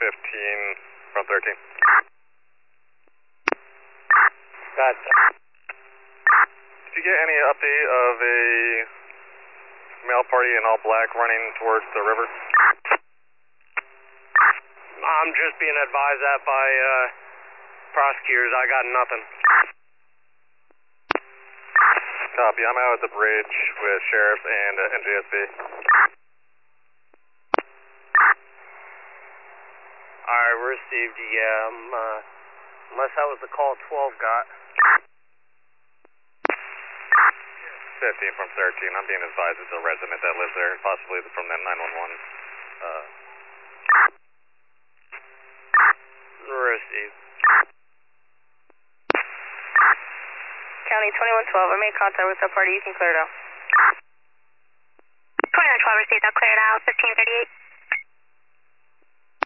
15 from 13. Gotcha. Did you get any update of a male party in all black running towards the river? I'm just being advised that by prosecutors. I got nothing. Copy. I'm out at the bridge with sheriff and NJSB. Alright, received. Yeah, unless that was the call 12 got. 15 from 13. I'm being advised it's a resident that lives there, possibly from that 911. Received. County 2112, I made contact with that party. You can clear it out. 2912 received. I'll clear it out. 1538.